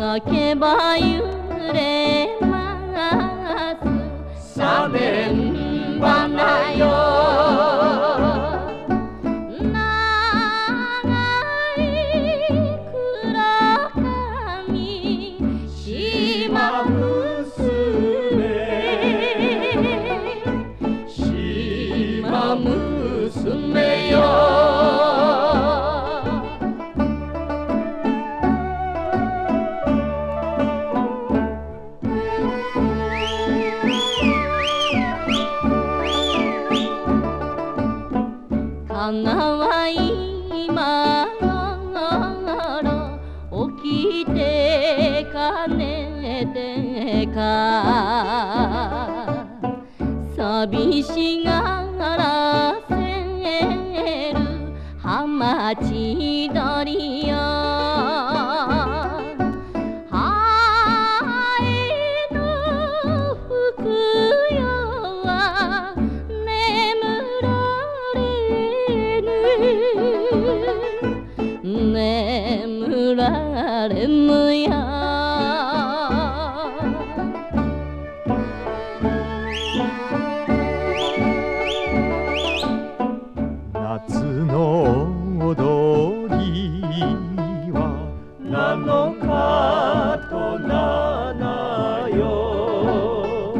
描けば揺れますさねんばなよ長い黒髪島島娘よ花は今頃起きてかねてか寂しがらせる浜千鳥よ眠られぬや夏の踊りは7日と7よ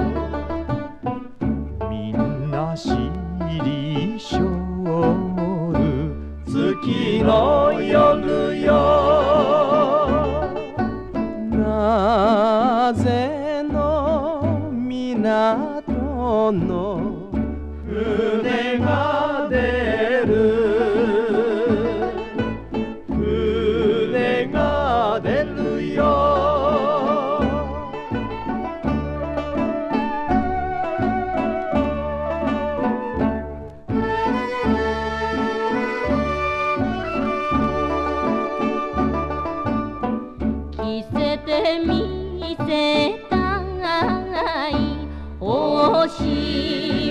みんなしりしょる月の夜よなぜの港の船が出る船が出るよ着せてみせたいおし